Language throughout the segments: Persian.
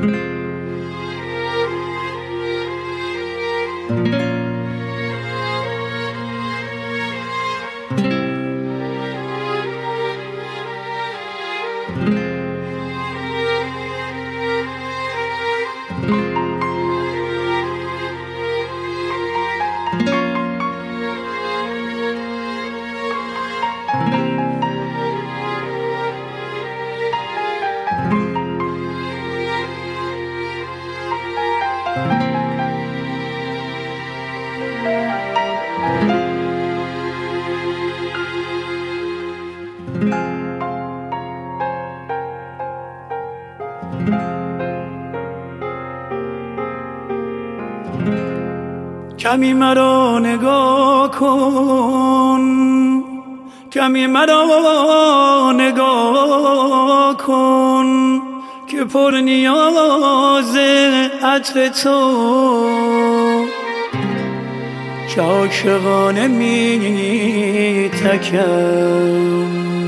کمی مرا نگاه کن، کمی مرا نگاه کن که پر نیاز عطر تو، که عاشقانه می تکم.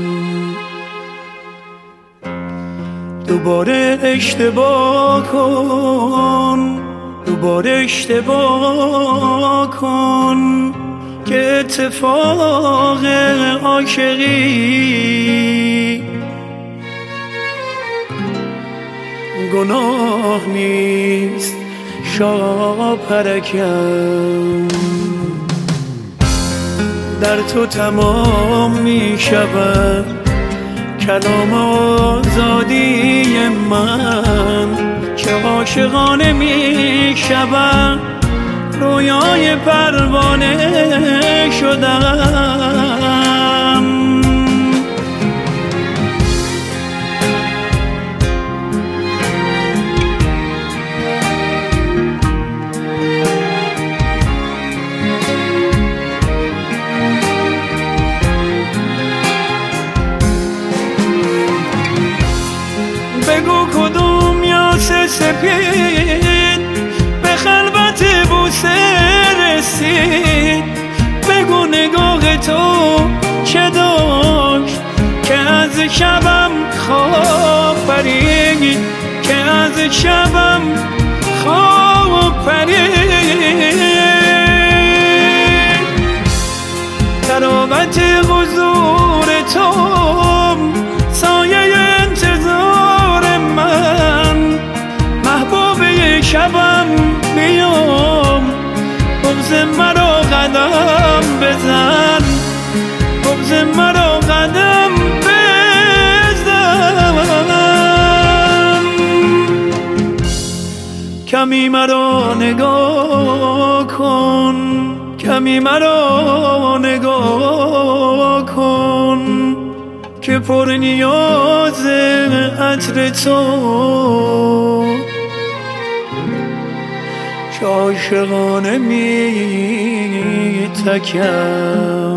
دوباره اشتباه کن، دوباره اشتباه کن که اتفاق عاشقی گناه نیست شاپرکم. در تو تمام می شود کلام آزادی من، که عاشقانه می شود رویای پروانه شدم. بگو کدوم یاس سپید به خلوت بوسه رسید، بگو نگاه تو چه داشت که از شبم خواب پرید، که از شبم خواب پرید. تراوت حضور تو سایه انتظار من، محبوب شبم بیام بغض مرا قدم بزن، بغض مرا قدم بزن. کمی مرا نگاه کن، کمی مرا نگاه کن که پر نیاز عطر تو، که عاشقانه می تکم.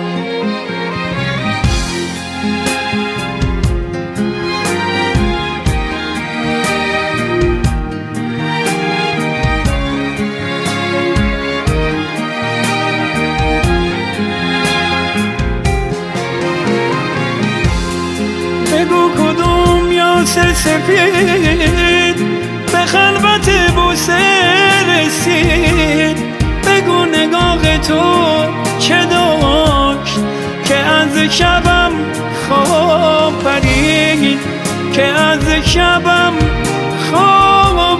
بگو کدوم یاس سپید به خلوت بوسه رسید، بگو نگاه تو چه داشت که از شبم خواب پرید، که از شبم خواب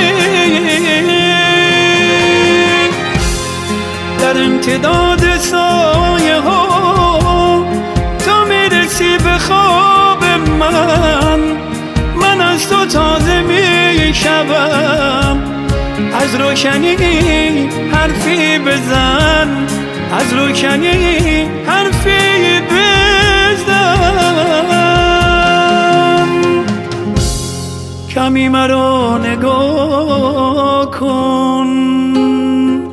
پرید. در امتداد سایه ها تو میرسی به خواب من از تو تازه میشوم. از روشنی حرفی بزن، از روشنی حرفی بزن. کمی مرا نگاه کن،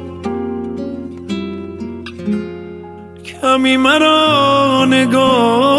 کمی مرا نگاه